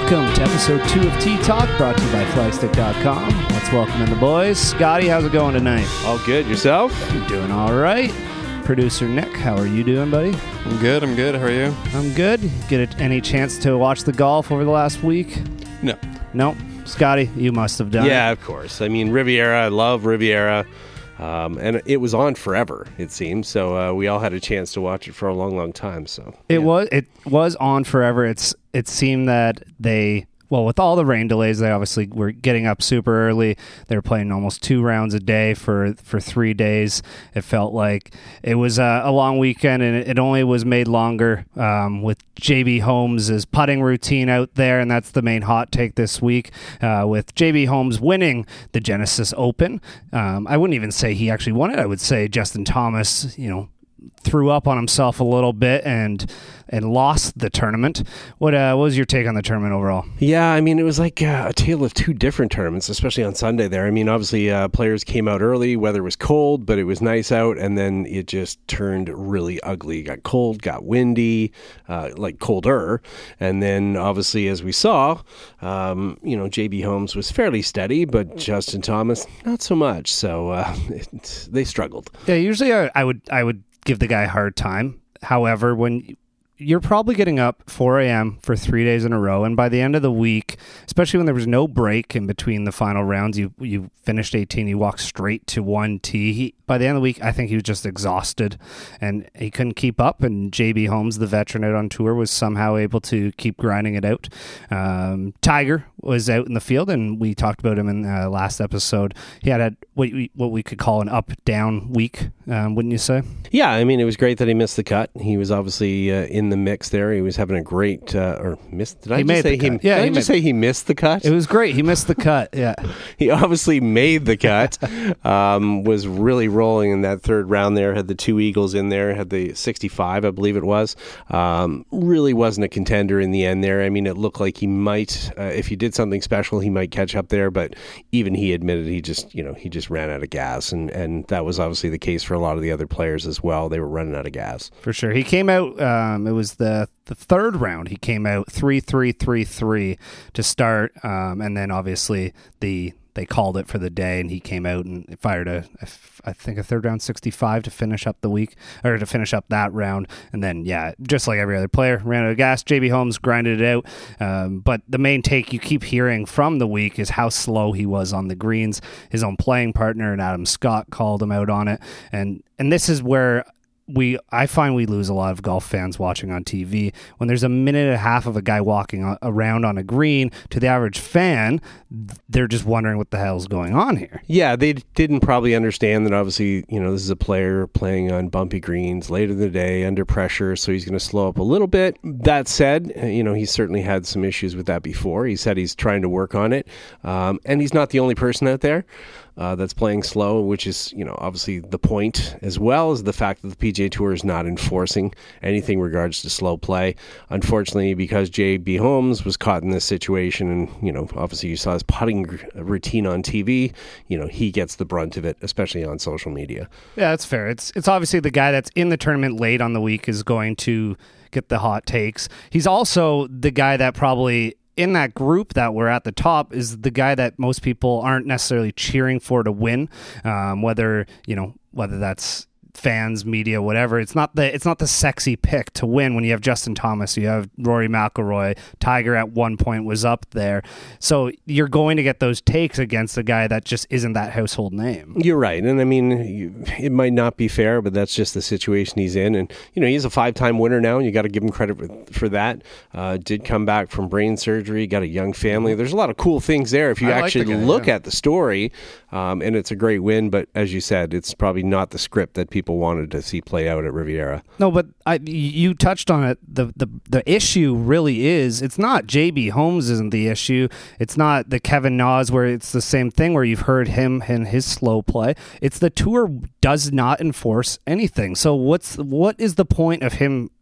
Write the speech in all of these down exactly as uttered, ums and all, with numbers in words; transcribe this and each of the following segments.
Welcome to episode two of T-Talk, brought to you by Flagstick dot com. Let's welcome in the boys. Scotty, how's it going tonight? All good. Yourself? I'm doing all right. Producer Nick, how are you doing, buddy? I'm good. I'm good. How are you? I'm good. Get any chance to watch the golf over the last week? No. No? Scotty, you must have done Yeah, it. of course. I mean, Riviera. I love Riviera. Um, and it was on forever, it seems. So uh, we all had a chance to watch it for a long, long time. So It yeah. was it was on forever. It's It seemed that they... Well, with all the rain delays, they obviously were getting up super early. They were playing almost two rounds a day for, for three days. It felt like it was a, a long weekend, and it, it only was made longer um, with J B Holmes' putting routine out there, and that's the main hot take this week, uh, with J B Holmes winning the Genesis Open. Um, I wouldn't even say he actually won it. I would say Justin Thomas, you know, threw up on himself a little bit and and lost the tournament. What uh, what was your take on the tournament overall? Yeah, I mean, it was like uh, a tale of two different tournaments, especially on Sunday there. I mean, obviously, uh, players came out early. Weather was cold, but it was nice out, and then it just turned really ugly. It got cold, got windy, uh, like colder, and then obviously, as we saw, um, you know, J B Holmes was fairly steady, but Justin Thomas, not so much. So uh, it, they struggled. Yeah, usually I, I would I would give the guy a hard time. However, when you're probably getting up four a.m. for three days in a row, and by the end of the week, especially when there was no break in between the final rounds, you you finished eighteen, you walked straight to one tee. He, by the end of the week, I think he was just exhausted, and he couldn't keep up, and J B Holmes, the veteran out on tour, was somehow able to keep grinding it out. Um, Tiger was out in the field, and we talked about him in the uh, last episode. He had a, what, we, what we could call an up-down week, um, wouldn't you say? Yeah, I mean, it was great that he missed the cut. He was obviously uh, in the mix there. He was having a great, uh, or missed, did I He just made say the he, cut. Yeah, did he I just made- say he missed the cut? It was great. He missed the cut, yeah. He obviously made the cut, um, was really rolling in that third round there, had the two eagles in there, had the sixty-five, I believe it was. Um, really wasn't a contender in the end there. I mean, it looked like he might, uh, if he did something special, he might catch up there, but even he admitted he just, you know, he just ran out of gas, and, and that was obviously the case for a lot of the other players as well. They were running out of gas. For sure. He came out, um, it was the, the third round. He came out three three three three to start, um, and then obviously the they called it for the day, and he came out and fired a, a I think a third round sixty-five to finish up the week, or to finish up that round. And then, yeah, just like every other player, ran out of gas. J B Holmes grinded it out. Um, but the main take you keep hearing from the week is how slow he was on the greens. His own playing partner and Adam Scott called him out on it. And and this is where we I find we lose a lot of golf fans watching on T V. When there's a minute and a half of a guy walking on, around on a green, to the average fan, they're just wondering what the hell's going on here. Yeah, they didn't probably understand that obviously, you know, this is a player playing on bumpy greens late in the day under pressure, so he's going to slow up a little bit. That said, you know, he's certainly had some issues with that before. He said he's trying to work on it, um, and he's not the only person out there Uh, that's playing slow, which is, you know, obviously the point, as well as the fact that the P G A Tour is not enforcing anything regards to slow play. Unfortunately, because J B Holmes was caught in this situation, and, you know, obviously you saw his putting r- routine on T V, you know, he gets the brunt of it, especially on social media. Yeah, that's fair. It's it's obviously the guy that's in the tournament late on the week is going to get the hot takes. He's also the guy that probably, in that group that we're at the top, is the guy that most people aren't necessarily cheering for to win, um, whether, you know, whether that's fans, media, whatever. It's not the it's not the sexy pick to win when you have Justin Thomas, you have Rory McIlroy, Tiger at one point was up there. So you're going to get those takes against a guy that just isn't that household name. You're right. And I mean, you, it might not be fair, but that's just the situation he's in. And, you know, he's a five-time winner now, and you got to give him credit for, for that. Uh, did come back from brain surgery, got a young family. There's a lot of cool things there if you I like actually the guy, look yeah. at the story. Um, and it's a great win. But as you said, it's probably not the script that people wanted to see play out at Riviera. No, but I, you touched on it. The, the the issue really is, it's not J B Holmes isn't the issue. It's not the Kevin Nas where it's the same thing where you've heard him and his slow play. It's the tour does not enforce anything. So what's what is the point of him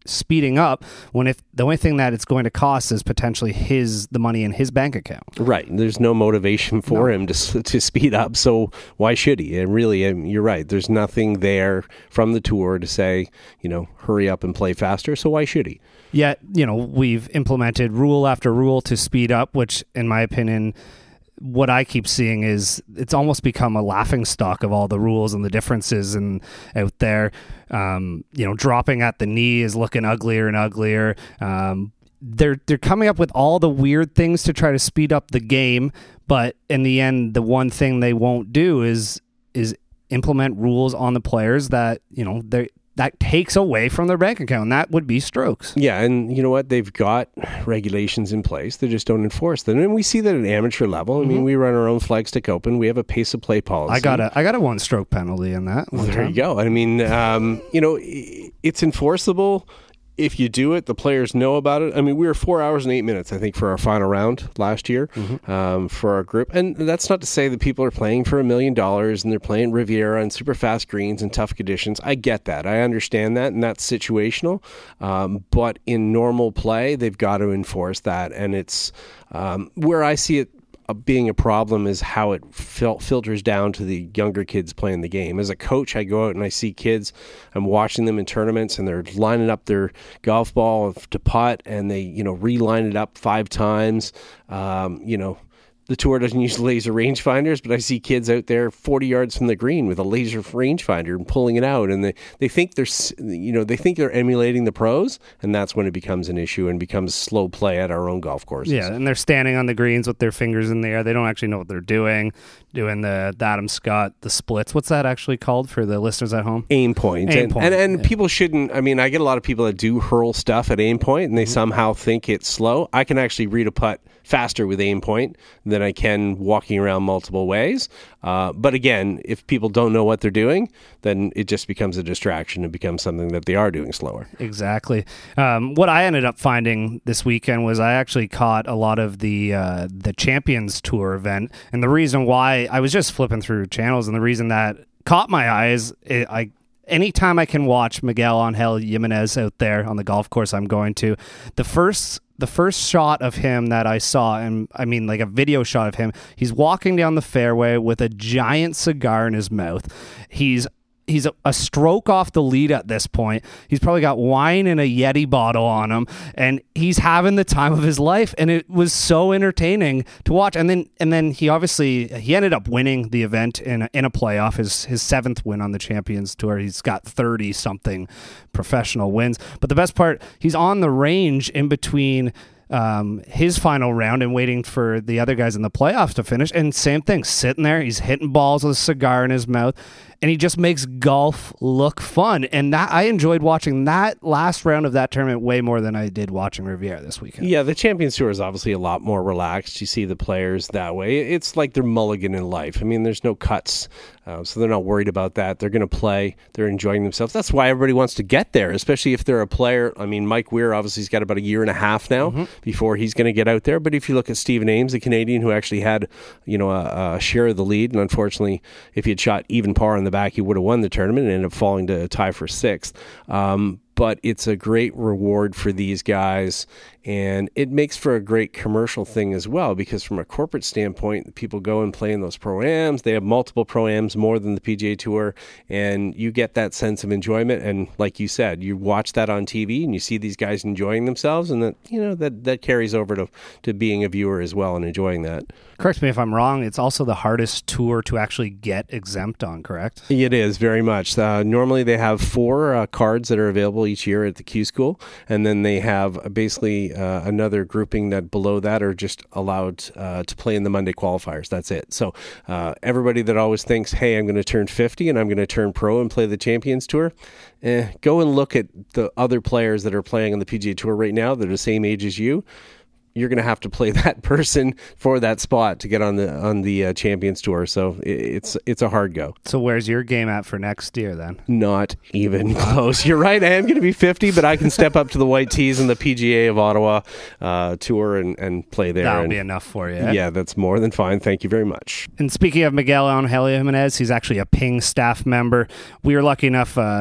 speeding up when if the only thing that it's going to cost is potentially his the money in his bank account. Right. There's no motivation for no. him to to speed up. So why should he? And really, you're right. There's nothing there from the tour to say, you know, hurry up and play faster. So why should he? Yet, you know, we've implemented rule after rule to speed up, which in my opinion, what I keep seeing is it's almost become a laughing stock of all the rules and the differences and out there. Um, you know, dropping at the knee is looking uglier and uglier. Um, they're they're coming up with all the weird things to try to speed up the game, but in the end, the one thing they won't do is is implement rules on the players that, you know, they that takes away from their bank account. And that would be strokes. Yeah, and you know what? They've got regulations in place. They just don't enforce them. And we see that at amateur level. I mm-hmm. mean, we run our own Flagstick Open. We have a pace of play policy. I got a I got a one stroke penalty in that. Well, there time. you go. I mean, um, you know, it's enforceable. If you do it, the players know about it. I mean, we were four hours and eight minutes, I think, for our final round last year mm-hmm. um, for our group. And that's not to say that people are playing for a million dollars and they're playing Riviera and super fast greens and tough conditions. I get that. I understand that, and that's situational. Um, but in normal play, they've got to enforce that. And it's um, where I see it being a problem is how it fil- filters down to the younger kids playing the game. As a coach, I go out and I see kids, I'm watching them in tournaments and they're lining up their golf ball to putt and they, you know, reline it up five times. Um, you know, the tour doesn't use laser rangefinders, but I see kids out there forty yards from the green with a laser rangefinder and pulling it out, and they, they think they're you know they think they're emulating the pros, and that's when it becomes an issue and becomes slow play at our own golf courses. Yeah, and they're standing on the greens with their fingers in the air. They don't actually know what they're doing. Doing the, the Adam Scott, the splits. What's that actually called for the listeners at home? Aim point. Aim and, point. And, and yeah. people shouldn't, I mean, I get a lot of people that do hurl stuff at aim point and they mm-hmm. somehow think it's slow. I can actually read a putt faster with aim point than I can walking around multiple ways. Uh, but again, if people don't know what they're doing, then it just becomes a distraction and becomes something that they are doing slower. Exactly. Um, what I ended up finding this weekend was I actually caught a lot of the uh, the Champions Tour event, and the reason why I was just flipping through channels, and the reason that caught my eyes, it, I anytime I can watch Miguel Angel Jimenez out there on the golf course, I'm going to. The first the first shot of him that I saw, and I mean like a video shot of him, he's walking down the fairway with a giant cigar in his mouth. He's He's a, a stroke off the lead at this point. He's probably got wine in a Yeti bottle on him, and he's having the time of his life. And it was so entertaining to watch. And then, and then he obviously he ended up winning the event in a, in a playoff. His his seventh win on the Champions Tour. He's got thirty something professional wins. But the best part, he's on the range in between Um, his final round and waiting for the other guys in the playoffs to finish. And same thing, sitting there, he's hitting balls with a cigar in his mouth, and he just makes golf look fun. And that I enjoyed watching that last round of that tournament way more than I did watching Riviera this weekend. Yeah, the Champions Tour is obviously a lot more relaxed. You see the players that way. It's like they're mulligan in life. I mean, there's no cuts, uh, so they're not worried about that. They're going to play. They're enjoying themselves. That's why everybody wants to get there, especially if they're a player. I mean, Mike Weir obviously has got about a year and a half now mm-hmm. before he's going to get out there. But if you look at Stephen Ames, the Canadian who actually had, you know, a, a share of the lead, and unfortunately, if he had shot even par on the back, he would have won the tournament and ended up falling to a tie for sixth. Um, but it's a great reward for these guys, and it makes for a great commercial thing as well, because from a corporate standpoint, people go and play in those Pro-Ams. They have multiple Pro-Ams, more than the P G A Tour, and you get that sense of enjoyment. And like you said, you watch that on T V and you see these guys enjoying themselves, and that, you know, that, that carries over to, to being a viewer as well and enjoying that. Correct me if I'm wrong, it's also the hardest tour to actually get exempt on, correct? It is, very much. Uh, normally they have four uh, cards that are available each year at the Q School, and then they have basically uh, another grouping that below that are just allowed uh, to play in the Monday qualifiers. That's it. So uh, everybody that always thinks, hey, I'm going to turn fifty and I'm going to turn pro and play the Champions Tour, eh, go and look at the other players that are playing on the P G A Tour right now that are the same age as you. You're going to have to play that person for that spot to get on the on the uh, Champions Tour. So it's it's a hard go. So where's your game at for next year then? Not even close. You're right. I am going to be fifty, but I can step up to the White Tees and the P G A of Ottawa uh, Tour and, and play there. That'll and, be enough for you. Eh? Yeah, that's more than fine. Thank you very much. And speaking of Miguel Angel Jimenez, he's actually a Ping staff member. We were lucky enough uh,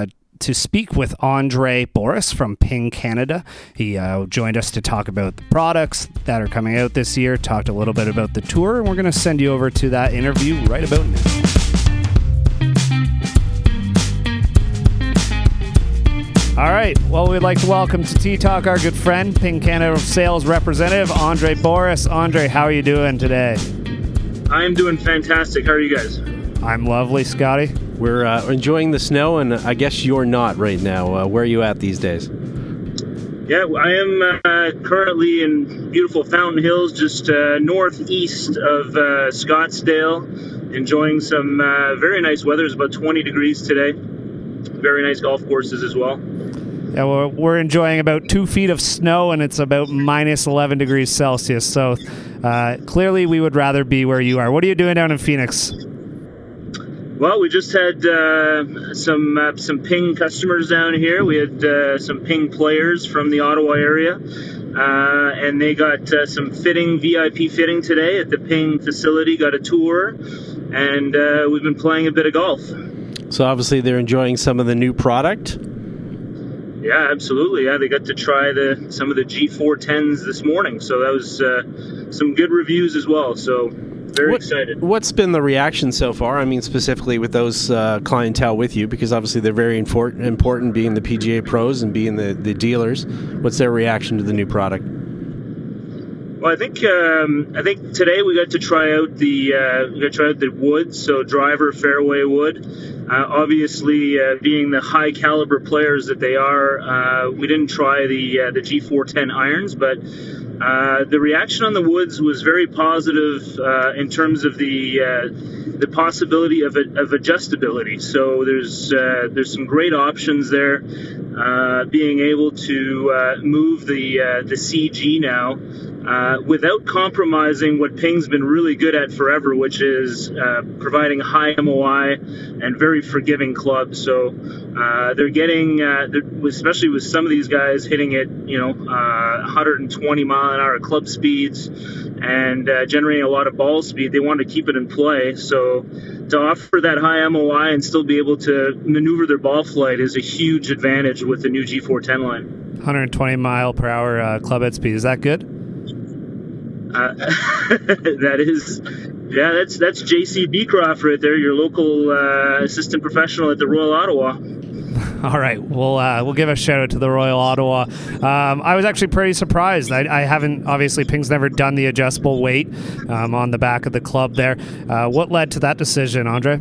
to speak with Andre Boris from Ping Canada. He uh, joined us to talk about the products that are coming out this year, talked a little bit about the tour, and we're going to send you over to that interview right about now. All right. Well, we'd like to welcome to T-Talk our good friend, Ping Canada sales representative, Andre Boris. Andre, how are you doing today? I'm doing fantastic. How are you guys? I'm lovely, Scotty. We're uh, enjoying the snow, and I guess you're not right now. Uh, where are you at these days? Yeah, I am uh, currently in beautiful Fountain Hills, just uh, northeast of uh, Scottsdale, enjoying some uh, very nice weather. It's about twenty degrees today. Very nice golf courses as well. Yeah, we're, we're enjoying about two feet of snow, and it's about minus eleven degrees Celsius. So uh, clearly we would rather be where you are. What are you doing down in Phoenix? Well, we just had uh, some uh, some Ping customers down here. We had uh, some Ping players from the Ottawa area, uh, and they got uh, some fitting, V I P fitting today at the Ping facility, got a tour, and uh, we've been playing a bit of golf. So obviously they're enjoying some of the new product? Yeah, absolutely. Yeah, they got to try the some of the G four tens this morning, so that was uh, some good reviews as well. So very what, excited. What's been the reaction so far? I mean, specifically with those uh, clientele with you, because obviously they're very important, important being the P G A pros and being the, the dealers. What's their reaction to the new product? Well, I think um, I think today we got to try out the uh, we got to try out the wood, so driver fairway wood. Uh, obviously, uh, being the high caliber players that they are, uh, we didn't try the uh, the G four ten irons, but uh, the reaction on the woods was very positive uh, in terms of the uh, the possibility of of adjustability. So there's uh, there's some great options there. Uh, being able to uh, move the uh, the C G now. Uh, without compromising what Ping's been really good at forever, which is uh, providing high M O I and very forgiving clubs. So uh, they're getting, uh, they're, especially with some of these guys hitting it, you know, uh, one hundred twenty mile an hour club speeds and uh, generating a lot of ball speed. They want to keep it in play. So to offer that high M O I and still be able to maneuver their ball flight is a huge advantage with the new G four ten line. one hundred twenty mile per hour uh, club head speed. Is that good? Uh, that is, yeah, that's that's J C Beecroft right there, your local uh, assistant professional at the Royal Ottawa. All right, we'll uh, we'll give a shout out to the Royal Ottawa. Um, I was actually pretty surprised. I, I haven't obviously Ping's never done the adjustable weight um, on the back of the club there. Uh, what led to that decision, Andre?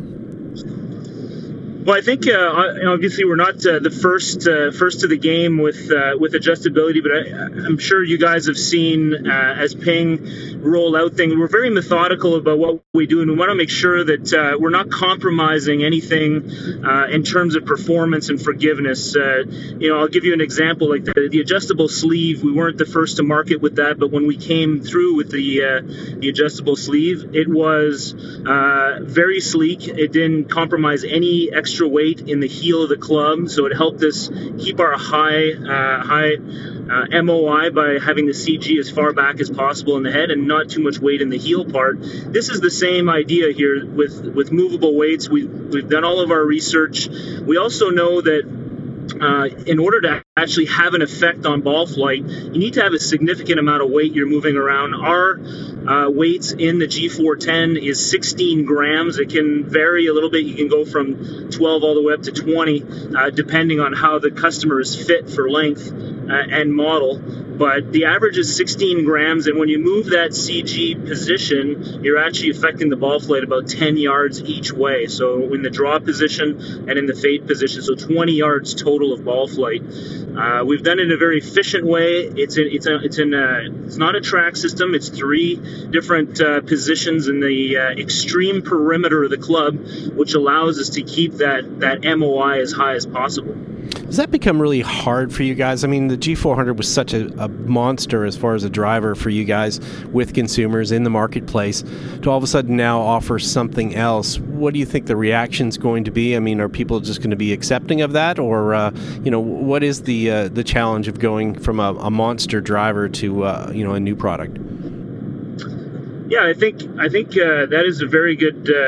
Well, I think uh, obviously we're not uh, the first uh, first to the game with uh, with adjustability, but I, I'm sure you guys have seen uh, as Ping roll out things. We're very methodical about what we do, and we want to make sure that uh, we're not compromising anything uh, in terms of performance and forgiveness. Uh, you know, I'll give you an example, like the, the adjustable sleeve. We weren't the first to market with that, but when we came through with the uh, the adjustable sleeve, it was uh, very sleek. It didn't compromise any extra extra weight in the heel of the club, so it helped us keep our high uh, high uh, M O I by having the C G as far back as possible in the head and not too much weight in the heel part. This is the same idea here with with movable weights. We we've done all of our research. We also know that Uh, in order to actually have an effect on ball flight, you need to have a significant amount of weight you're moving around. Our uh, weights in the G four ten is sixteen grams. It can vary a little bit. You can go from twelve all the way up to twenty, uh, depending on how the customer is fit for length uh, and model. But the average is sixteen grams, and when you move that C G position, you're actually affecting the ball flight about ten yards each way. So in the draw position and in the fade position, so twenty yards total of ball flight. Uh, we've done it in a very efficient way. It's a, it's a, it's in a, it's not a track system. It's three different uh, positions in the uh, extreme perimeter of the club, which allows us to keep that that M O I as high as possible. Does that become really hard for you guys? I mean, the G four hundred was such a, a monster as far as a driver for you guys with consumers in the marketplace. To all of a sudden now offer something else, what do you think the reaction's going to be? I mean, are people just going to be accepting of that, or uh, you know, what is the uh, the challenge of going from a, a monster driver to uh, you know, a new product? Yeah, I think I think uh, that is a very good. Uh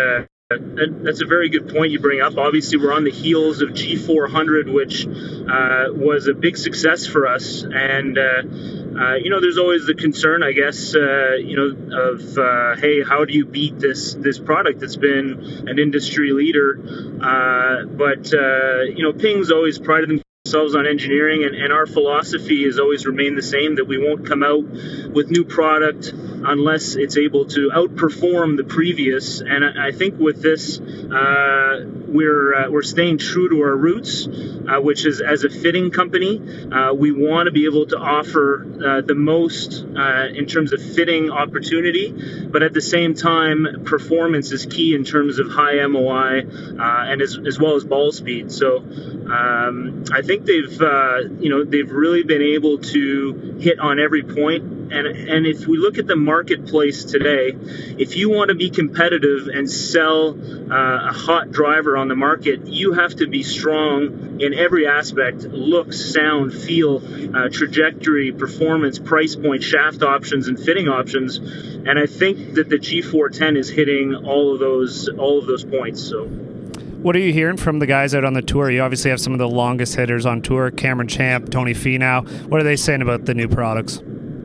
That, that's a very good point you bring up. Obviously, we're on the heels of G four hundred, which uh, was a big success for us. And, uh, uh, you know, there's always the concern, I guess, uh, you know, of, uh, hey, how do you beat this this product that's been an industry leader? Uh, but, uh, you know, Ping's always prided themselves on engineering, and, and our philosophy has always remained the same, that we won't come out with new product unless it's able to outperform the previous. And I, I think with this, uh, we're uh, we're staying true to our roots, uh, which is as a fitting company, uh, we want to be able to offer uh, the most uh, in terms of fitting opportunity, but at the same time, performance is key in terms of high M O I uh, and as, as well as ball speed. So um, I think they've uh, you know they've really been able to hit on every point. And, and if we look at the marketplace today, if you want to be competitive and sell uh, a hot driver on the market, you have to be strong in every aspect: look, sound, feel, uh, trajectory, performance, price point, shaft options, and fitting options. And I think that the G four ten is hitting all of those all of those points. So. What are you hearing from the guys out on the tour? You obviously have some of the longest hitters on tour: Cameron Champ, Tony Finau. What are they saying about the new products?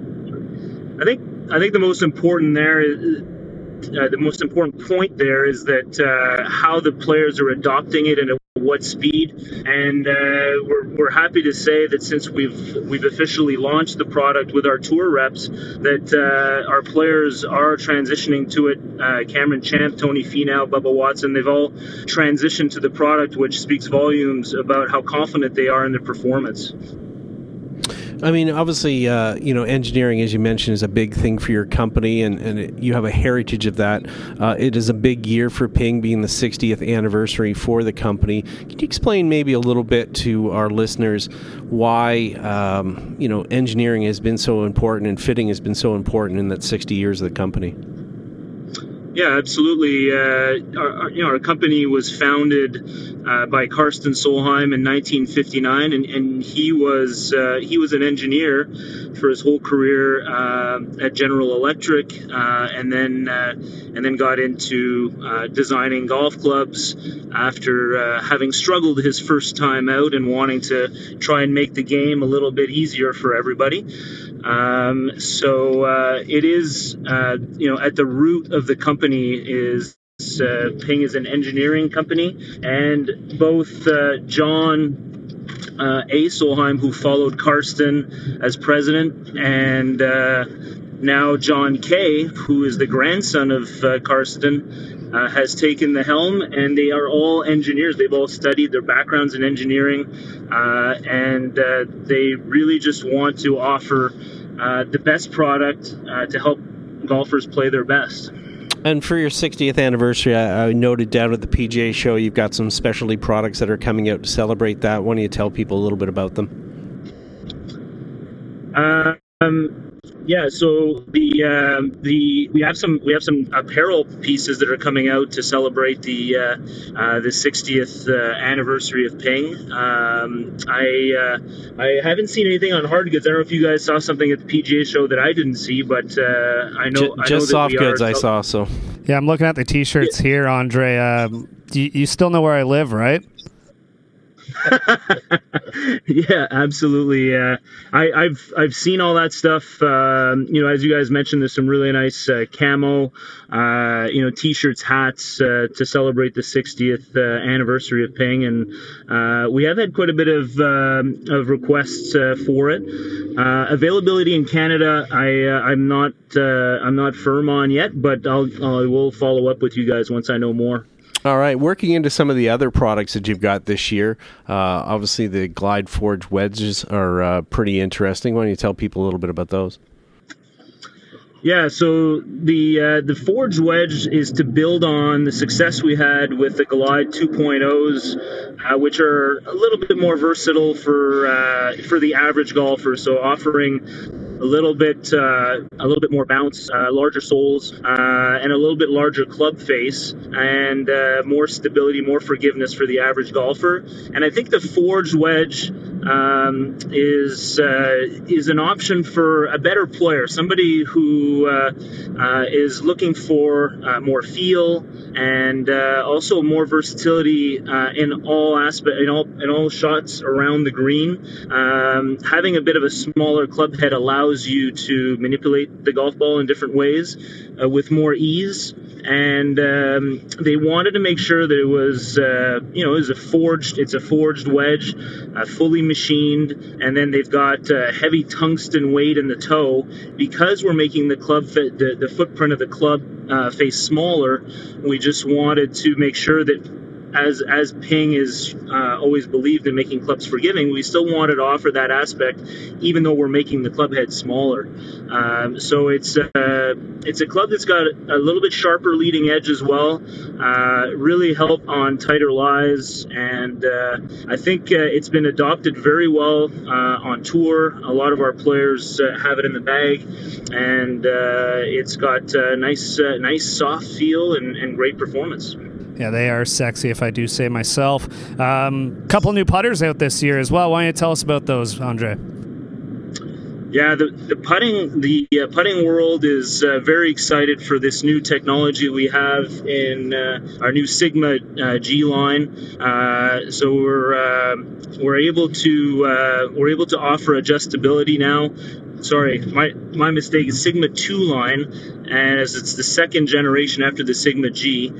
I think I think the most important there is uh, the most important point there is that uh, how the players are adopting it and at what speed. And uh, we're we're happy to say that since we've we've officially launched the product with our tour reps, that uh, our players are transitioning to it. Uh, Cameron Champ, Tony Finau, Bubba Watson, they've all transitioned to the product, which speaks volumes about how confident they are in their performance. I mean, obviously, uh, you know, engineering, as you mentioned, is a big thing for your company, and, and it, you have a heritage of that. Uh, it is a big year for Ping, being the sixtieth anniversary for the company. Can you explain maybe a little bit to our listeners why, um, you know, engineering has been so important and fitting has been so important in that sixty years of the company? Yeah, absolutely. Uh, our, our, you know, our company was founded uh, by Karsten Solheim in nineteen fifty-nine, and, and he was uh, he was an engineer for his whole career uh, at General Electric, uh, and then uh, and then got into uh, designing golf clubs after uh, having struggled his first time out and wanting to try and make the game a little bit easier for everybody. Um, so uh, it is, uh, you know, at the root of the company is uh, Ping is an engineering company, and both uh, John uh, A. Solheim, who followed Karsten as president, and uh, now John K., who is the grandson of uh, Karsten, uh, has taken the helm, and they are all engineers. They've all studied, their backgrounds in engineering, uh, and uh, they really just want to offer uh, the best product uh, to help golfers play their best. And for your sixtieth anniversary, I, I noted down at the P G A show, you've got some specialty products that are coming out to celebrate that. Why don't you tell people a little bit about them? Uh, um, yeah, so the um, the we have some we have some apparel pieces that are coming out to celebrate the uh, uh, the sixtieth uh, anniversary of Ping. Um, I uh, I haven't seen anything on hard goods. I don't know if you guys saw something at the P G A show that I didn't see, but uh, I know just, just I know soft goods I saw. So yeah, I'm looking at the T-shirts here, Andre. Um, you, you still know where I live, right? Yeah, absolutely. Uh, I, I've I've seen all that stuff. Uh, you know, as you guys mentioned, there's some really nice uh, camo, uh, you know, T-shirts, hats uh, to celebrate the sixtieth uh, anniversary of Ping, and uh, we have had quite a bit of um, of requests uh, for it. Uh, availability in Canada, I uh, I'm not uh, I'm not firm on yet, but I'll I will follow up with you guys once I know more. All right, working into some of the other products that you've got this year, uh, obviously the Glide Forge wedges are uh, pretty interesting. Why don't you tell people a little bit about those? Yeah, so the uh, the Forge wedge is to build on the success we had with the Glide two point ohs, uh, which are a little bit more versatile for uh, for the average golfer. So offering a little bit uh, a little bit more bounce, uh, larger soles, uh, and a little bit larger club face, and uh, more stability, more forgiveness for the average golfer. And I think the Forge wedge um, is uh, is an option for a better player, somebody who uh, uh, is looking for uh, more feel and uh, also more versatility uh, in all aspect in all in all shots around the green. Um, having a bit of a smaller club head allows you to manipulate the golf ball in different ways uh, with more ease. And um, they wanted to make sure that it was, uh, you know, it was a forged. It's a forged wedge, uh, fully machined, and then they've got uh, heavy tungsten weight in the toe. Because we're making the club fit, the, the footprint of the club uh, face smaller, we just wanted to make sure that, as as Ping is uh, always believed in making clubs forgiving, we still wanted to offer that aspect, even though we're making the club head smaller. Um, so it's uh, it's a club that's got a little bit sharper leading edge as well. Uh, really help on tighter lies, and uh, I think uh, it's been adopted very well uh, on tour. A lot of our players uh, have it in the bag, and uh, it's got a nice uh, nice soft feel and, and great performance. Yeah, they are sexy, if I do say myself. Um, couple new putters out this year as well. Why don't you tell us about those, Andre? Yeah, the, the putting the uh, putting world is uh, very excited for this new technology we have in uh, our new Sigma uh, G line. Uh, so we're uh, we're able to uh, we're able to offer adjustability now. Sorry, my my mistake is Sigma two line, as it's the second generation after the Sigma G.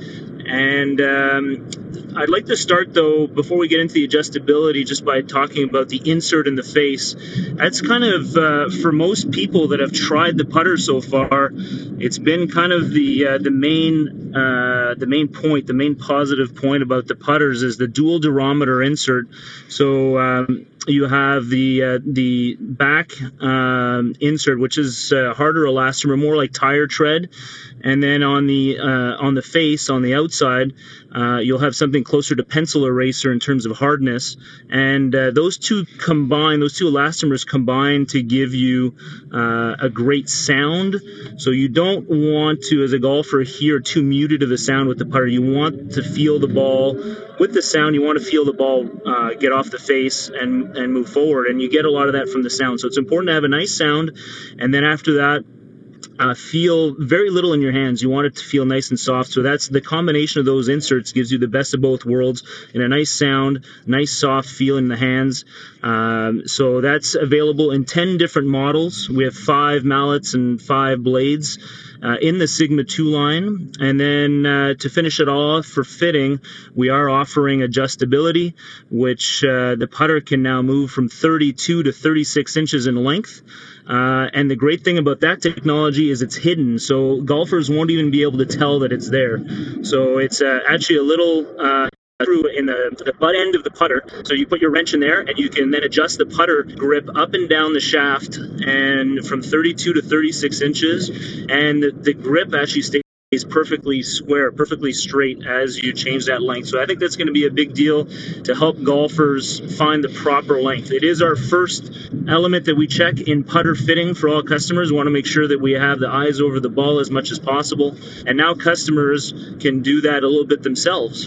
And um, I'd like to start, though, before we get into the adjustability, just by talking about the insert in the face. That's kind of, uh, for most people that have tried the putter so far, it's been kind of the uh, the main uh, the main point, the main positive point about the putters is the dual durometer insert. So um, you have the uh, the back um, insert, which is uh, harder elastomer, more like tire tread. And then on the uh, on the face, on the outside, uh, you'll have something closer to pencil eraser in terms of hardness. And uh, those two combine, those two elastomers combine to give you uh, a great sound. So you don't want to, as a golfer, hear too muted of a sound with the putter. You want to feel the ball with the sound. You want to feel the ball uh, get off the face and and move forward. And you get a lot of that from the sound. So it's important to have a nice sound. And then after that, Uh, feel very little in your hands. You want it to feel nice and soft. So that's the combination of those inserts gives you the best of both worlds in a nice sound, nice soft feel in the hands. Um, so that's available in ten different models. We have five mallets and five blades uh, in the Sigma two line. And then uh, to finish it all off for fitting, we are offering adjustability, which uh, the putter can now move from thirty-two to thirty-six inches in length. Uh, and the great thing about that technology is it's hidden, so golfers won't even be able to tell that it's there. So it's uh, actually a little uh, screw in the, the butt end of the putter. So you put your wrench in there, and you can then adjust the putter grip up and down the shaft, and from thirty-two to thirty-six inches, and the, the grip actually stays is perfectly square, perfectly straight as you change that length. So I think that's going to be a big deal to help golfers find the proper length. It is our first element that we check in putter fitting for all customers. We want to make sure that we have the eyes over the ball as much as possible. And now customers can do that a little bit themselves,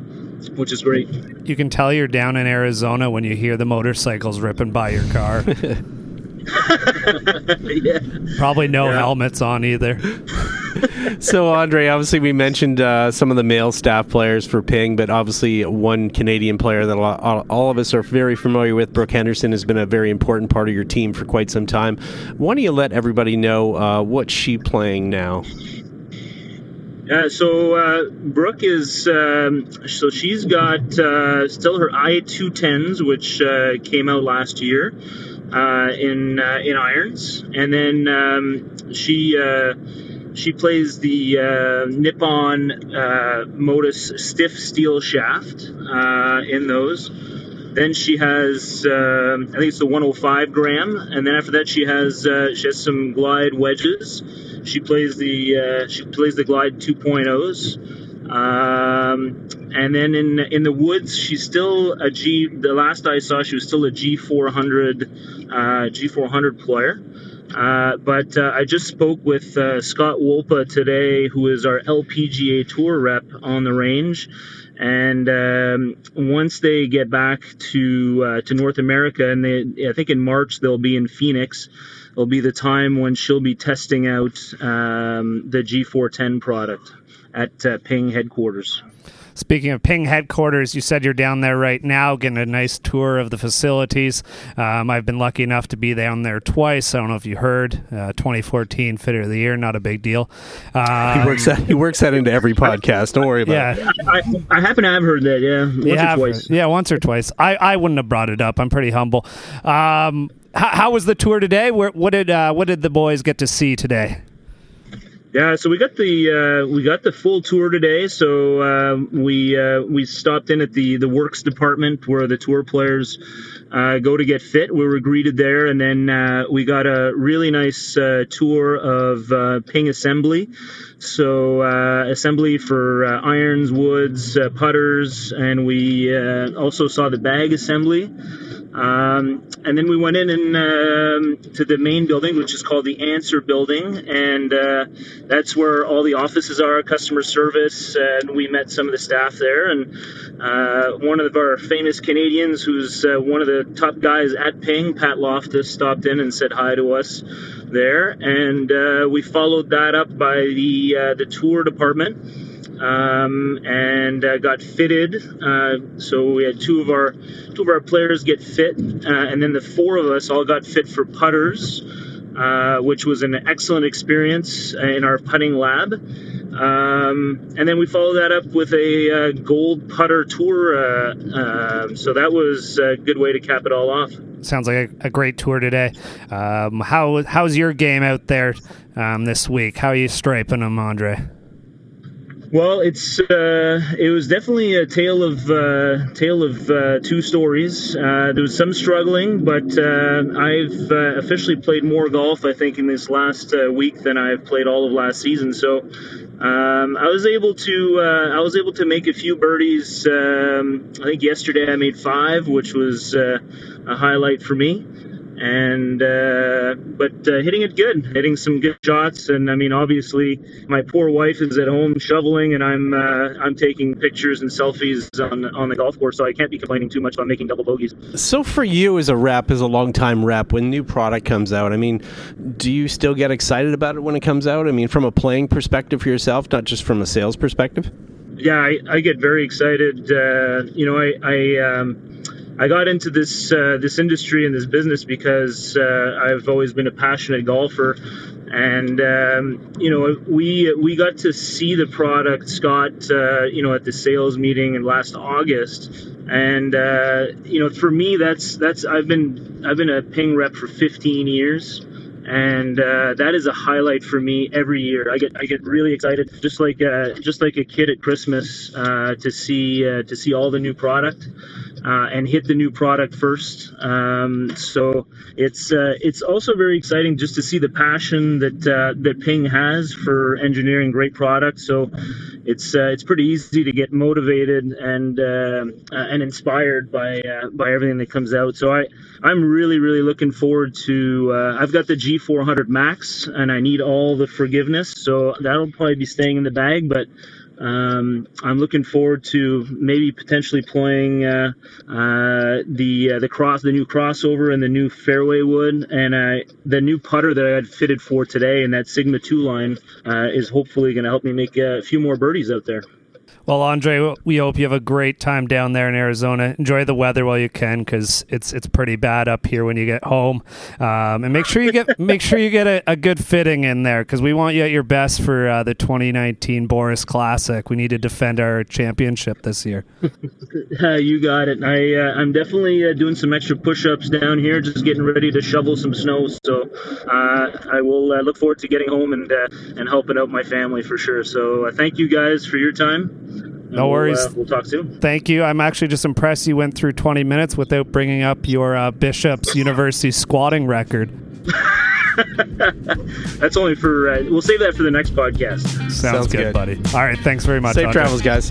which is great. You can tell you're down in Arizona when you hear the motorcycles ripping by your car. Yeah. Probably no yeah. helmets on either. So, Andre, obviously we mentioned uh, some of the male staff players for Ping, but obviously one Canadian player that all, all of us are very familiar with, Brooke Henderson, has been a very important part of your team for quite some time. Why don't you let everybody know uh, what's she playing now? Uh, so uh, Brooke is um, so she's got uh, still her I two tens, which uh, came out last year uh, in uh, in irons, and then um, she uh, she plays the uh, Nippon uh, Modus stiff steel shaft uh, in those. Then she has uh, I think it's the one oh five gram, and then after that she has uh, she has some Glide wedges. She plays the uh, she plays the Glide two point ohs, um, and then in in the woods she's still a G. The last I saw, she was still a G four hundred uh, G four hundred player. Uh, but uh, I just spoke with uh, Scott Wolpa today, who is our L P G A Tour rep on the range, And um, once they get back to uh, to North America, and they, I think in March they'll be in Phoenix, it'll be the time when she'll be testing out um, the G four ten product at uh, Ping headquarters. Speaking of Ping headquarters, you said you're down there right now getting a nice tour of the facilities. Um, I've been lucky enough to be down there twice. I don't know if you heard. Uh, twenty fourteen Fitter of the Year, not a big deal. Um, he works that he works that into every podcast. Don't worry about yeah. it. I, I happen to have heard that, yeah, once you or have, twice. Yeah, once or twice. I, I wouldn't have brought it up. I'm pretty humble. Um, how, how was the tour today? Where, what did uh, what did the boys get to see today? Yeah, so we got the uh, we got the full tour today. So uh, we uh, we stopped in at the the works department where the tour players uh, go to get fit. We were greeted there, and then uh, we got a really nice uh, tour of uh, Ping assembly. So uh, assembly for uh, irons, woods, uh, putters, and we uh, also saw the bag assembly. Um, and then we went in and um, to the main building, which is called the Answer Building, and uh, that's where all the offices are, customer service, and we met some of the staff there. And uh, one of our famous Canadians, who's uh, one of the top guys at Ping, Pat Loftus, stopped in and said hi to us there, and uh, we followed that up by the uh, the tour department. Um, and uh, got fitted. Uh, so we had two of our two of our players get fit, uh, and then the four of us all got fit for putters, uh, which was an excellent experience in our putting lab. Um, and then we followed that up with a uh, gold putter tour. Uh, uh, so that was a good way to cap it all off. Sounds like a, a great tour today. Um, how how's your game out there um, this week? How are you striping them, Andre? Well, it's uh, it was definitely a tale of uh, tale of uh, two stories. Uh, there was some struggling, but uh, I've uh, officially played more golf, I think, in this last uh, week than I've played all of last season. So um, I was able to uh, I was able to make a few birdies. Um, I think yesterday I made five, which was uh, a highlight for me. And uh, but uh, hitting it good, hitting some good shots, and I mean, obviously, my poor wife is at home shoveling, and I'm uh, I'm taking pictures and selfies on on the golf course, so I can't be complaining too much about making double bogeys. So for you as a rep, as a longtime rep, when new product comes out, I mean, do you still get excited about it when it comes out? I mean, from a playing perspective for yourself, not just from a sales perspective. Yeah, I, I get very excited. Uh, you know, I. I um, I got into this uh, this industry and this business because uh, I've always been a passionate golfer, and um, you know we we got to see the product, Scott, uh, you know, at the sales meeting in last August, and uh, you know for me that's that's I've been I've been a Ping rep for fifteen years. And uh, that is a highlight for me every year. I get I get really excited, just like uh, just like a kid at Christmas, uh, to see uh, to see all the new product uh, and hit the new product first. Um, so it's uh, it's also very exciting just to see the passion that uh, that Ping has for engineering great products. So it's uh, it's pretty easy to get motivated and uh, and inspired by uh, by everything that comes out. So I I'm really really looking forward to. Uh, I've got the G four hundred Max, and I need all the forgiveness, so that'll probably be staying in the bag. But um, I'm looking forward to maybe potentially playing uh, uh, the uh, the cross, the new crossover, and the new fairway wood, and uh, the new putter that I had fitted for today, and that Sigma two line uh, is hopefully going to help me make a few more birdies out there. Well, Andre, we hope you have a great time down there in Arizona. Enjoy the weather while you can, because it's it's pretty bad up here when you get home. Um, and make sure you get make sure you get a, a good fitting in there, because we want you at your best for uh, the twenty nineteen Boris Classic. We need to defend our championship this year. uh, you got it. I uh, I'm definitely uh, doing some extra push-ups down here, just getting ready to shovel some snow. So uh, I will uh, look forward to getting home and uh, and helping out my family for sure. So uh, thank you guys for your time. No worries. We'll, uh, we'll talk soon. Thank you. I'm actually just impressed you went through twenty minutes without bringing up your uh, Bishop's University squatting record. That's only for, uh, we'll save that for the next podcast. Sounds, Sounds good, good, buddy. All right. Thanks very much. Safe Andre. travels, guys.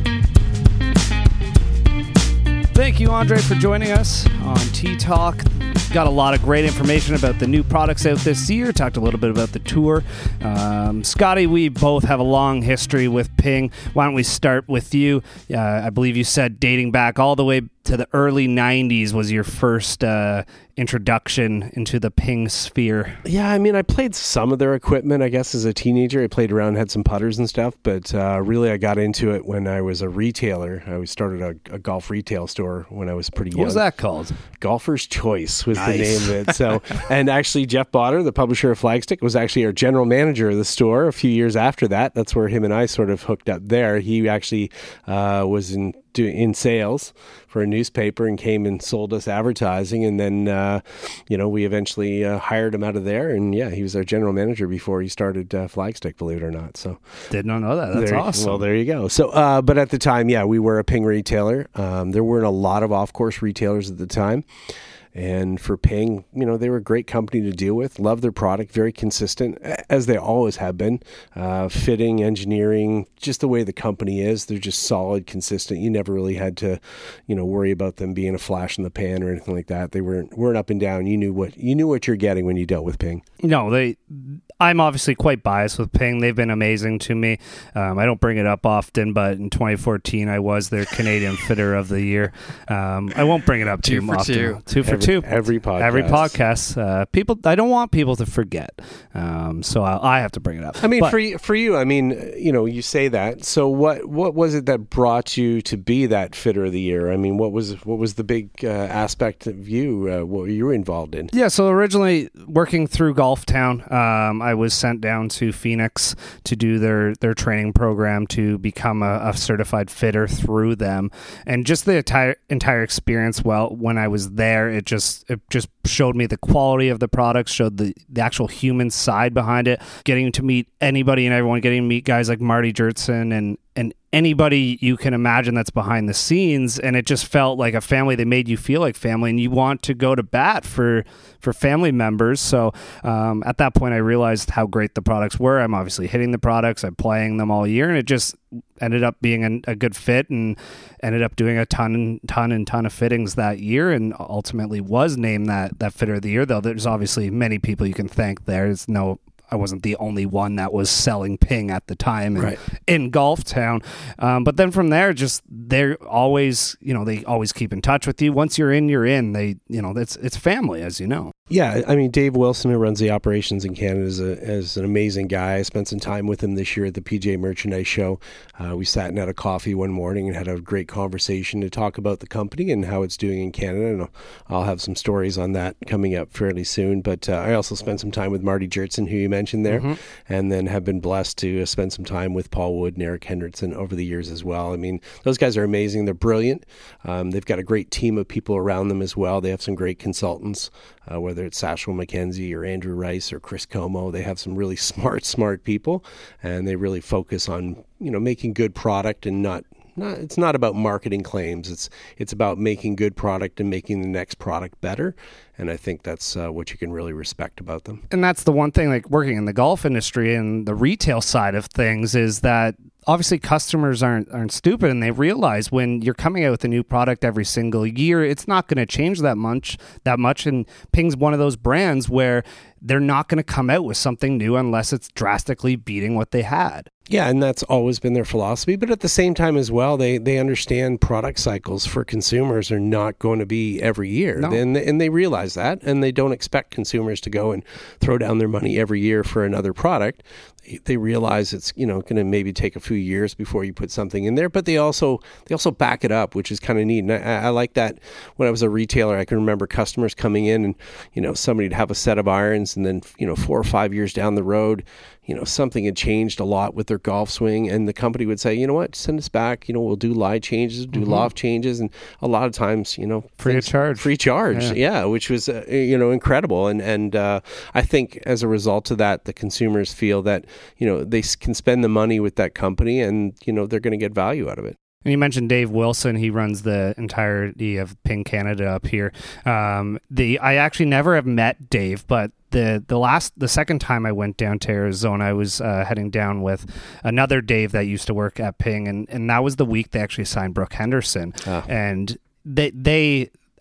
Thank you, Andre, for joining us on Tea Talk. Got a lot of great information about the new products out this year. Talked a little bit about the tour. Um, Scotty, we both have a long history with Ping. Why don't we start with you? Uh, I believe you said dating back all the way to the early nineties was your first uh, introduction into the Ping sphere. Yeah, I mean, I played some of their equipment, I guess, as a teenager. I played around, had some putters and stuff, but uh, really I got into it when I was a retailer. I started a, a golf retail store when I was pretty young. What was that called? Golfer's Choice was Nice. the name of it. So, and actually Jeff Botter, the publisher of Flagstick, was actually our general manager of the store a few years after that. That's where him and I sort of hooked up there. He actually uh, was in do, in sales for a newspaper and came and sold us advertising. And then, uh, you know, we eventually uh, hired him out of there. And yeah, he was our general manager before he started uh, Flagstick, believe it or not. So did not know that. That's there, awesome. Well, there you go. So, uh, but at the time, yeah, we were a Ping retailer. Um, there weren't a lot of off-course retailers at the time. And for Ping, you know, they were a great company to deal with. Love their product, very consistent, as they always have been. Uh, fitting, engineering, just the way the company is. They're just solid, consistent. You never really had to, you know, worry about them being a flash in the pan or anything like that. They weren't weren't up and down. You knew what you knew what you're getting when you dealt with Ping. No, they. I'm obviously quite biased with Ping. They've been amazing to me. Um, I don't bring it up often, but in twenty fourteen, I was their Canadian Fitter of the Year. Um, I won't bring it up two too for often. Two. Two for every, two. Every podcast. Every podcast. Uh, people. I don't want people to forget. Um, so I, I have to bring it up. I mean, but, for you, for you, I mean, you know, you say that. So what what was it that brought you to be that Fitter of the Year? I mean, what was what was the big uh, aspect of you? Uh, what you were involved in? Yeah. So originally working through Golf Town, um, I was sent down to Phoenix to do their their training program to become a, a certified fitter through them, and just the entire entire experience. Well, when I was there, it just it just showed me the quality of the products, showed the the actual human side behind it. Getting to meet anybody and everyone, getting to meet guys like Marty Jertson and and anybody you can imagine that's behind the scenes, and it just felt like a family. They made you feel like family, and you want to go to bat for for family members. So um, at that point, I realized how great the products were. I'm obviously hitting the products. I'm playing them all year, and it just ended up being a, a good fit, and ended up doing a ton and ton and ton of fittings that year, and ultimately was named that that Fitter of the Year. Though there's obviously many people you can thank there. There's no I wasn't the only one that was selling Ping at the time in, right. in Golf Town. Um, but then from there, just they're always, you know, they always keep in touch with you. Once you're in, you're in. They, you know, it's it's family, as you know. Yeah, I mean, Dave Wilson, who runs the operations in Canada, is, a, is an amazing guy. I spent some time with him this year at the P G A Merchandise Show. Uh, we sat and had a coffee one morning and had a great conversation to talk about the company and how it's doing in Canada. And I'll, I'll have some stories on that coming up fairly soon. But uh, I also spent some time with Marty Jertson, who you mentioned there, mm-hmm. and then have been blessed to uh, spend some time with Paul Wood and Eric Hendrickson over the years as well. I mean, those guys are amazing. They're brilliant. Um, they've got a great team of people around them as well. They have some great consultants, uh, whether it's Satchel McKenzie or Andrew Rice or Chris Como. They have some really smart, smart people, and they really focus on, you know, making good product and not Not, it's not about marketing claims. It's it's about making good product and making the next product better. And I think that's uh, what you can really respect about them. And that's the one thing, like working in the golf industry and the retail side of things, is that obviously customers aren't aren't stupid, and they realize when you're coming out with a new product every single year, it's not going to change that much. That much. And Ping's one of those brands where they're not going to come out with something new unless it's drastically beating what they had. Yeah, and that's always been their philosophy. But at the same time as well, they, they understand product cycles for consumers are not going to be every year. No. And, and they realize that, and they don't expect consumers to go and throw down their money every year for another product. They realize it's, you know, going to maybe take a few years before you put something in there, but they also they also back it up, which is kind of neat. And I, I like that. When I was a retailer, I can remember customers coming in and, you know, somebody'd have a set of irons, and then, you know, four or five years down the road, you know, something had changed a lot with their golf swing, and the company would say, you know what, send us back, you know, we'll do lie changes, do mm-hmm. loft changes, and a lot of times, you know, free of charge, free charge, yeah, yeah which was uh, you know incredible, and and uh, I think as a result of that, the consumers feel that, you know, they can spend the money with that company, and, you know, they're going to get value out of it. And you mentioned Dave Wilson. He runs the entirety of Ping Canada up here. Um, the I actually never have met Dave, but the the last the second time I went down to Arizona, I was uh, heading down with another Dave that used to work at Ping, and, and that was the week they actually signed Brooke Henderson, oh. and they they.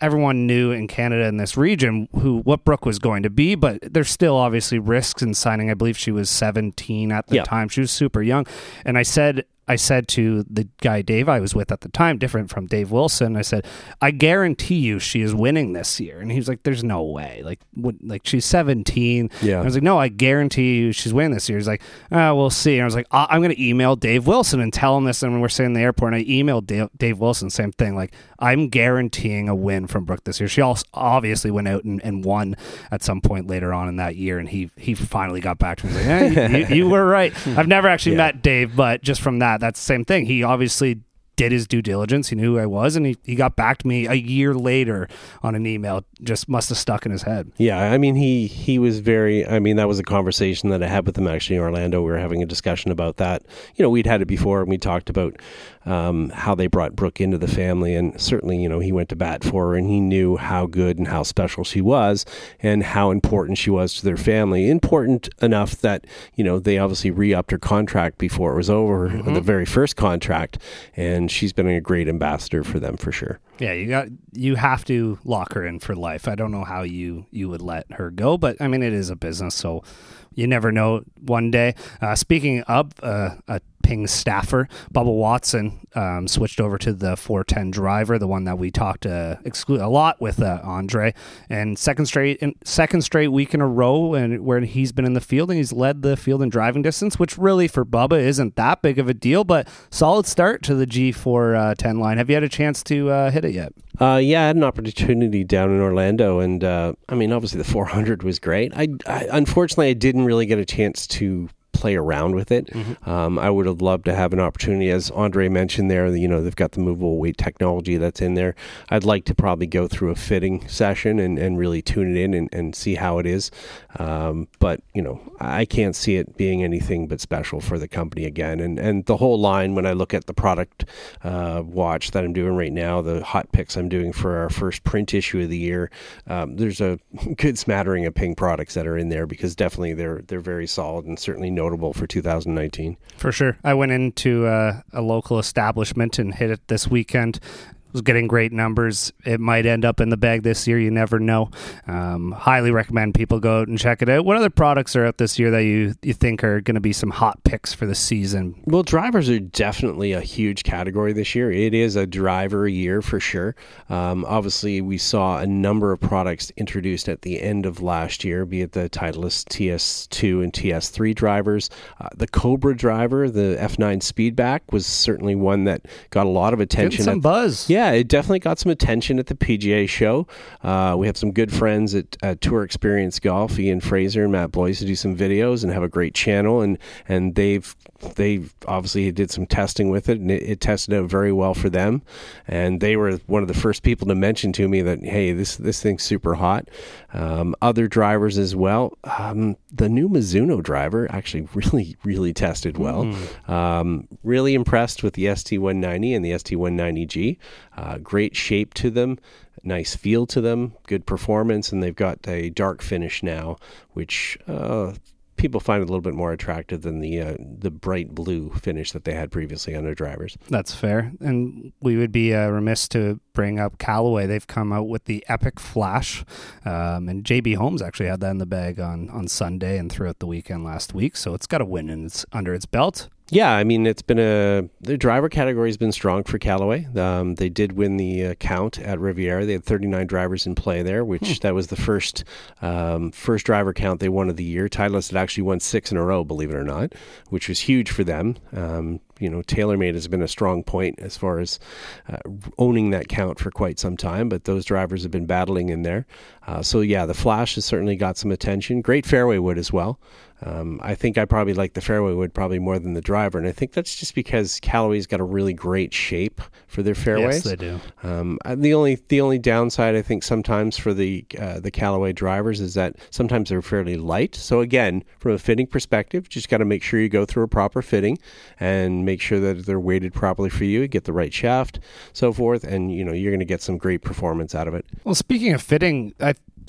everyone knew in Canada in this region who what Brooke was going to be, but there's still obviously risks in signing. I believe she was seventeen at the yeah. time. She was super young. And I said I said to the guy Dave I was with at the time, different from Dave Wilson, I said, I guarantee you she is winning this year. And he was like, there's no way. Like, what, like she's seventeen. Yeah. I was like, no, I guarantee you she's winning this year. He's like, oh, we'll see. And I was like, I'm going to email Dave Wilson and tell him this. And when we're sitting in the airport, and I emailed Dave, Dave Wilson, same thing. Like, I'm guaranteeing a win from Brooke this year. She also obviously went out and, and won at some point later on in that year. And he he finally got back to me. He's like, hey, you, you were right. I've never actually yeah. met Dave, but just from that, that's the same thing. He obviously did his due diligence. He knew who I was, and he, he got back to me a year later on an email. Just must have stuck in his head. Yeah, I mean, he, he was very, I mean, that was a conversation that I had with him actually in Orlando. We were having a discussion about that. You know, we'd had it before, and we talked about um, how they brought Brooke into the family, and certainly, you know, he went to bat for her, and he knew how good and how special she was, and how important she was to their family. Important enough that, you know, they obviously re-upped her contract before it was over, mm-hmm. the very first contract, and she's been a great ambassador for them for sure. Yeah, you got you have to lock her in for life. I don't know how you you would let her go, but I mean, it is a business, so you never know one day. Uh, speaking of uh, a Ping staffer, Bubba Watson um, switched over to the four ten driver, the one that we talked uh, exclu- a lot with uh, Andre, and second straight in, second straight week in a row, and where he's been in the field, and he's led the field in driving distance, which really for Bubba isn't that big of a deal, but solid start to the G four ten line. Have you had a chance to uh, hit it yet? Uh, yeah, I had an opportunity down in Orlando, and uh, I mean, obviously the four hundred was great. I, I unfortunately I didn't really get a chance to play around with it. Mm-hmm. Um, I would have loved to have an opportunity, as Andre mentioned there, you know, they've got the movable weight technology that's in there. I'd like to probably go through a fitting session and, and really tune it in and, and see how it is. Um, but, you know, I can't see it being anything but special for the company again. And, and the whole line, when I look at the product uh, watch that I'm doing right now, the hot picks I'm doing for our first print issue of the year, um, there's a good smattering of Ping products that are in there, because definitely they're, they're very solid and certainly notable for two thousand nineteen. For sure. I went into uh, a local establishment and hit it this weekend. Was getting great numbers. It might end up in the bag this year. You never know. Um, highly recommend people go out and check it out. What other products are out this year that you, you think are going to be some hot picks for the season? Well, drivers are definitely a huge category this year. It is a driver year for sure. Um, obviously, we saw a number of products introduced at the end of last year, be it the Titleist T S two and T S three drivers. Uh, the Cobra driver, the F nine Speedback, was certainly one that got a lot of attention. Getting some at, buzz. Yeah. Yeah, it definitely got some attention at the P G A show. Uh, we have some good friends at, at Tour Experience Golf, Ian Fraser and Matt Blois, to do some videos and have a great channel. And, and they've they've obviously did some testing with it, and it, it tested out very well for them. And they were one of the first people to mention to me that, hey, this this thing's super hot. Um, other drivers as well. Um, the new Mizuno driver actually really, really tested well. Mm. Um, really impressed with the S T one ninety and the S T one ninety G. Uh, great shape to them, nice feel to them, good performance, and they've got a dark finish now, which uh, people find a little bit more attractive than the uh, the bright blue finish that they had previously on their drivers. That's fair. And we would be uh, remiss to bring up Callaway. They've come out with the Epic Flash, um, and J B Holmes actually had that in the bag on, on Sunday and throughout the weekend last week, so it's got a win in its, under its belt. Yeah, I mean, it's been a, the driver category has been strong for Callaway. Um, they did win the uh, count at Riviera. They had thirty-nine drivers in play there, which hmm. that was the first um, first driver count they won of the year. Titleist had actually won six in a row, believe it or not, which was huge for them. Um, you know, TaylorMade has been a strong point as far as uh, owning that count for quite some time, but those drivers have been battling in there. Uh, so, yeah, the Flash has certainly got some attention. Great fairway wood as well. Um, I think I probably like the fairway wood probably more than the driver, and I think that's just because Callaway's got a really great shape for their fairways. Yes, they do. Um, the only the only downside I think sometimes for the uh, the Callaway drivers is that sometimes they're fairly light. So again, from a fitting perspective, just got to make sure you go through a proper fitting and make sure that they're weighted properly for you, get the right shaft, so forth, and you know you're going to get some great performance out of it. Well, speaking of fitting, I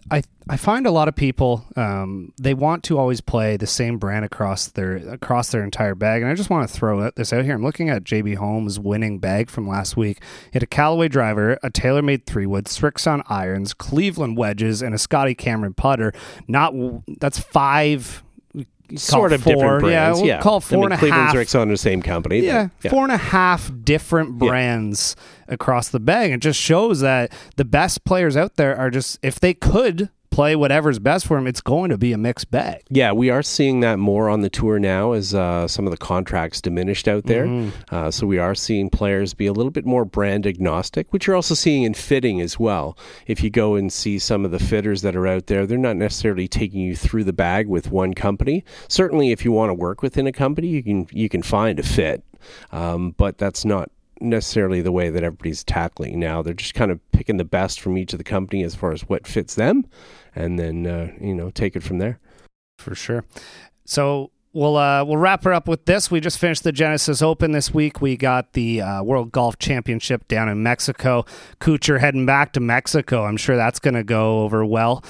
I I find a lot of people um, they want to always play the same brand across their across their entire bag, and I just want to throw this out here. I'm looking at J B Holmes' winning bag from last week. He had a Callaway driver, a TaylorMade three wood, Srixon irons, Cleveland wedges, and a Scotty Cameron putter. Not that's five. Sort of four, different brands. Yeah, we'll yeah. call four I mean, and a Cleveland half. Srixon the same company. Yeah, but, yeah, four and a half different brands yeah. across the bag. It just shows that the best players out there are just, if they could play whatever's best for them, it's going to be a mixed bag. Yeah, we are seeing that more on the tour now as uh, some of the contracts diminished out there. Mm-hmm. Uh, so we are seeing players be a little bit more brand agnostic, which you're also seeing in fitting as well. If you go and see some of the fitters that are out there, they're not necessarily taking you through the bag with one company. Certainly, if you want to work within a company, you can you can find a fit, um, but that's not necessarily the way that everybody's tackling now. They're just kind of picking the best from each of the company as far as what fits them, and then uh, you know take it from there. For sure. So we'll uh, we'll wrap her up with this. We just finished the Genesis Open this week. We got the uh, World Golf Championship down in Mexico. Kuchar heading back to Mexico. I'm sure that's going to go over well.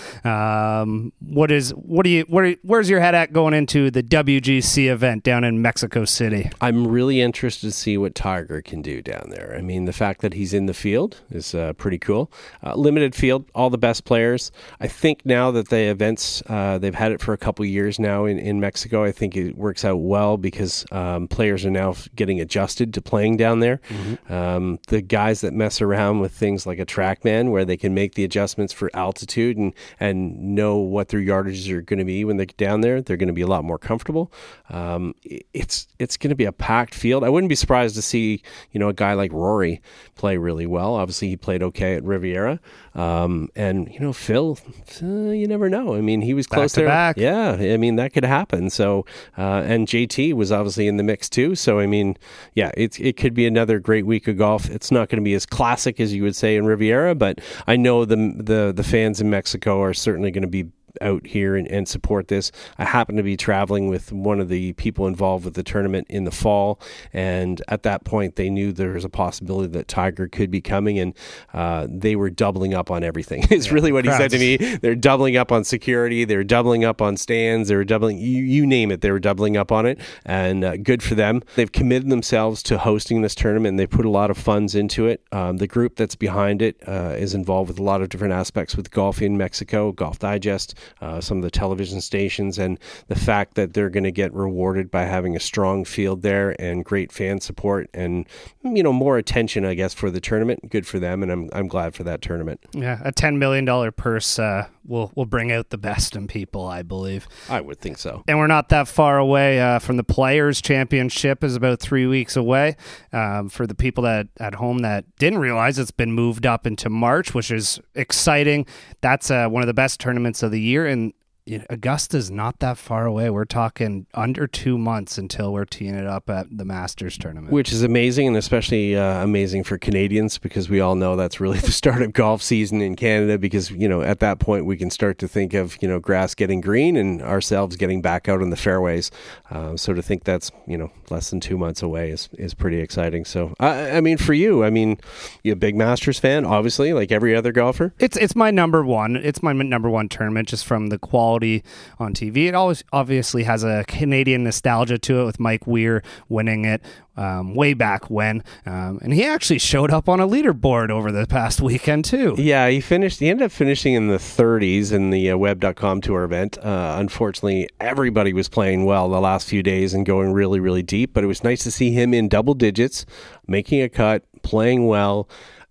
Um, what is what do you where where's your head at going into the W G C event down in Mexico City? I'm really interested to see what Tiger can do down there. I mean, the fact that he's in the field is uh, pretty cool. Uh, limited field, all the best players. I think now that the events uh, they've had it for a couple years now in, in Mexico. I think it works out well because um, players are now getting adjusted to playing down there. Mm-hmm. Um, the guys that mess around with things like a TrackMan, where they can make the adjustments for altitude and and know what their yardages are going to be when they get down there, they're going to be a lot more comfortable. Um, it's it's going to be a packed field. I wouldn't be surprised to see you know a guy like Rory play really well. Obviously, he played okay at Riviera, um, and you know Phil, uh, you never know. I mean, he was close back to there. Back. Yeah, I mean that could happen. So. Uh, and J T was obviously in the mix too. So, I mean, yeah, it, it could be another great week of golf. It's not going to be as classic as you would say in Riviera, but I know the the, the fans in Mexico are certainly going to be out here and, and support this. I happen to be traveling with one of the people involved with the tournament in the fall, and at that point they knew there was a possibility that Tiger could be coming, and uh, they were doubling up on everything. It's yeah, really what crowds. He said to me. They're doubling up on security, they're doubling up on stands, they were doubling, you, you name it, they were doubling up on it, and uh, good for them. They've committed themselves to hosting this tournament, and they put a lot of funds into it. Um, the group that's behind it uh, is involved with a lot of different aspects with Golf in Mexico, Golf Digest, Uh, some of the television stations, and the fact that they're going to get rewarded by having a strong field there and great fan support and you know more attention, I guess, for the tournament. Good for them, and I'm I'm glad for that tournament. Yeah, a ten million dollars purse uh, will will bring out the best in people, I believe. I would think so. And we're not that far away uh, from the Players Championship. Is about three weeks away. Um, for the people that at home that didn't realize, it's been moved up into March, which is exciting. That's uh, one of the best tournaments of the year, and Augusta's not that far away. We're talking under two months until we're teeing it up at the Masters tournament. Which is amazing, and especially uh, amazing for Canadians, because we all know that's really the start of golf season in Canada, because, you know, at that point we can start to think of, you know, grass getting green and ourselves getting back out on the fairways. Uh, so to think that's, you know, less than two months away is, is pretty exciting. So, I, I mean, for you, I mean, you're a big Masters fan, obviously, like every other golfer. It's, it's my number one. It's my number one tournament, just from the quality on T V. It always obviously has a Canadian nostalgia to it, with Mike Weir winning it um, way back when, um, and he actually showed up on a leaderboard over the past weekend too. Yeah, he finished. He ended up finishing in the thirties in the uh, web dot com tour event. Uh, unfortunately, everybody was playing well the last few days and going really, really deep. But it was nice to see him in double digits, making a cut, playing well.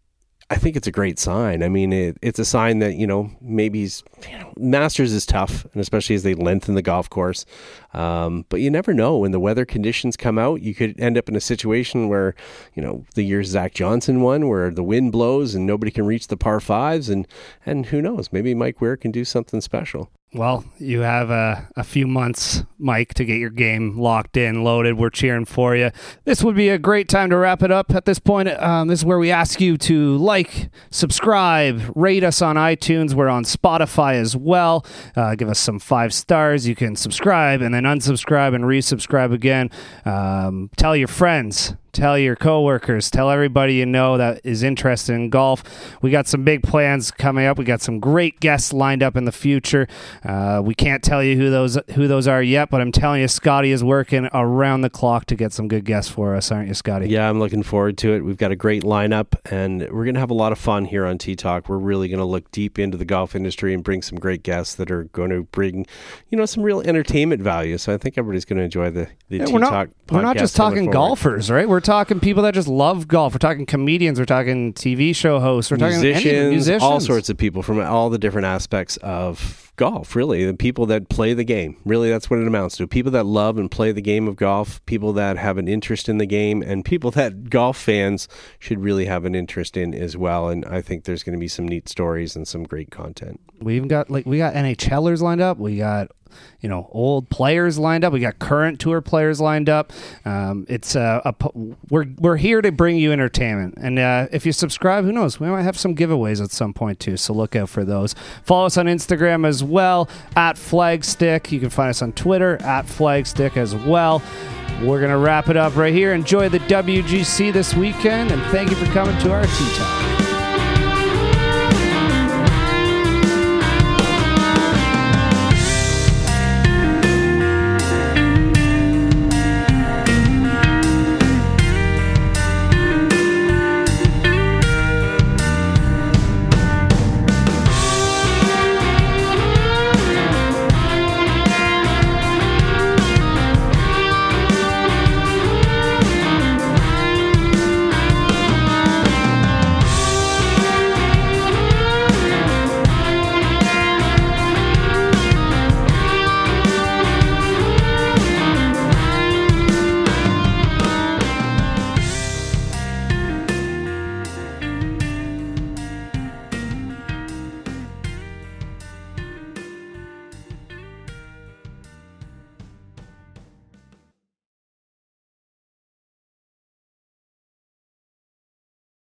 I think it's a great sign. I mean, it, it's a sign that, you know, maybe he's, you know, Masters is tough, and especially as they lengthen the golf course. Um, but you never know. When the weather conditions come out, you could end up in a situation where, you know, the year Zach Johnson won, where the wind blows and nobody can reach the par fives. And, and who knows, maybe Mike Weir can do something special. Well, you have a, a few months, Mike, to get your game locked in, loaded. We're cheering for you. This would be a great time to wrap it up. At this point, um, this is where we ask you to like, subscribe, rate us on iTunes. We're on Spotify as well. Uh, give us some five stars. You can subscribe and then unsubscribe and resubscribe again. Um, tell your friends. tell your coworkers, tell everybody you know that is interested in golf. We got some big plans coming up. We got some great guests lined up in the future. Uh, we can't tell you who those who those are yet, but I'm telling you, Scotty is working around the clock to get some good guests for us, aren't you, Scotty? Yeah, I'm looking forward to it. We've got a great lineup, and we're going to have a lot of fun here on Tee Talk. We're really going to look deep into the golf industry and bring some great guests that are going to bring, you know, some real entertainment value. So I think everybody's going to enjoy the, the yeah, Tee we're not, Talk podcast. We're not just talking golfers, right? We're talking people that just love golf. We're talking comedians. We're talking T V show hosts. We're talking musicians, any, musicians. all sorts of people from all the different aspects of golf, really. The people that play the game. Really, that's what it amounts to. People that love and play the game of golf, people that have an interest in the game, and people that golf fans should really have an interest in as well. And I think there's going to be some neat stories and some great content. We even got like we got NHLers lined up. We got you know old players lined up. We got current tour players lined up. Um, it's uh, a we're we're here to bring you entertainment. And uh, if you subscribe, who knows? We might have some giveaways at some point too. So look out for those. Follow us on Instagram as well at Flagstick. You can find us on Twitter at Flagstick as well. We're gonna wrap it up right here. Enjoy the W G C this weekend, and thank you for coming to our Tee Talk.